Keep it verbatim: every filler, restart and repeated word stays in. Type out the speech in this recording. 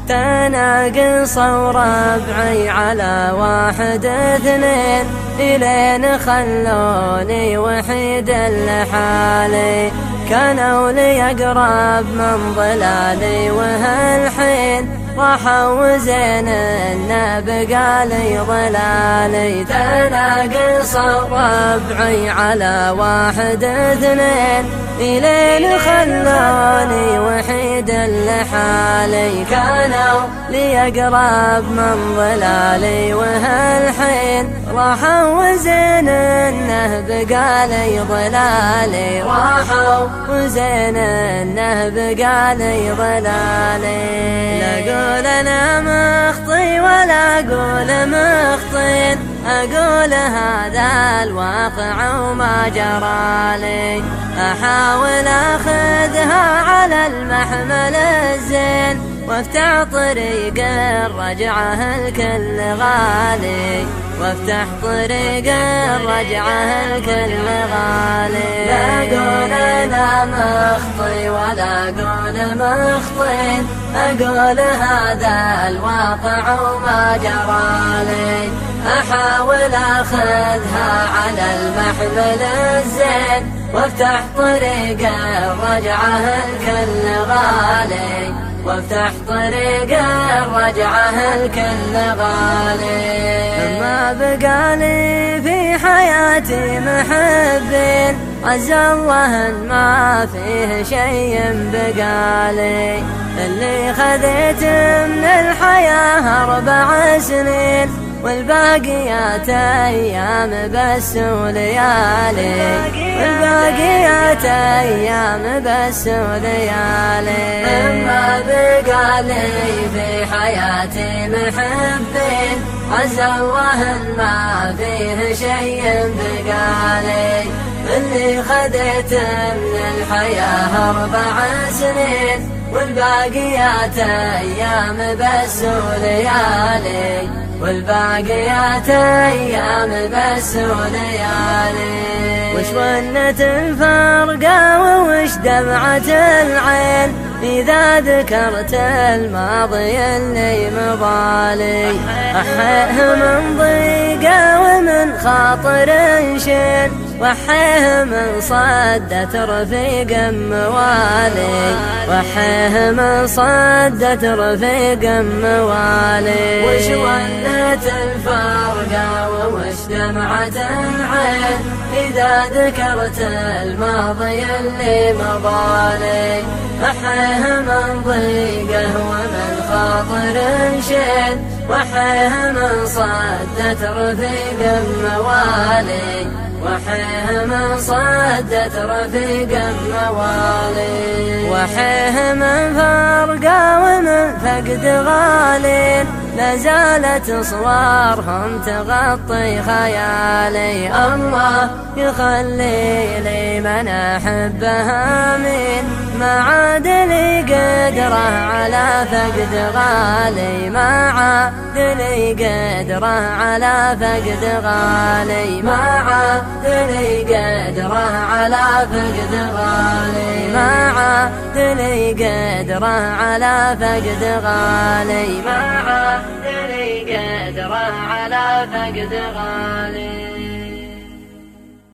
تناقص وربعي على واحد اثنين إلين خلوني وحيد لحالي. كانوا لي أقرب من ضلالي وهالحين راحوا وزين إنه بقالي ضلالي. تناقص ربعي على واحد اثنين إلين خلوني وحيد لحالي. كانوا لي أقرب من ضلالي وهالحين راحوا وزين إنه بقالي ضلالي. راحوا وزين إنه بقالي ضلالي. لا أقول أنا مخطي ولا أقول مخطين، أقول هذا الواقع وما جرالي. أحاول أخذها على المحمل الزين وافتح طريق الرجعة الكل غالي. وافتح طريق الرجعة الكل غالي. لا أقول أنا مخطي ولا أقول مخطين، أقول هذا الواقع وما جرالي. أحاول أخذها على المحمل الزين وافتح طريق الرجعة الكل غالي. وافتح طريق الرجعة الكل غالي. ما بقالي في حياتي محبين، عز الله إن ما فيه شيء بقالي. اللي خذيت من الحياة أربع سنين والباقيات أيام بس وليالي. والباقيات أيام بس وليالي. ما بقالي في حياتي محبين، عز الله إن ما فيه شيء بقالي. اللي خذيت من الحياة أربع سنين والباقيات أيام بس وليالي. والباقيات أيام بس وليالي. وش ونة الفرقة ووش دمعة العين إذا ذكرت الماضي اللي مضالي. أحيه من ضيقة ومن خاطر شين، وحيه من صدة رفيق موالي. وحيه من صدة رفيق موالي. وش ونة الفرقة ووش دمعة العين إذا ذكرت الماضي اللي مضالي. أحيه من ضيقه ومن خاطر شين، وحيه من صدة رفيق موالي. وحيه من صدة رفيق موالي. وحيه من فرقة ومن فقد غالين لازالت صورهم تغطي خيالي. الله يخلي لي من أحبها من ما عاد لي قدره على فقد غالي. ما عاد لي قدره على فقد غالي. ما عاد لي قدره على فقد غالي. ما عاد لي قدره على فقد غالي. ما عاد لي قدره على فقد غالي.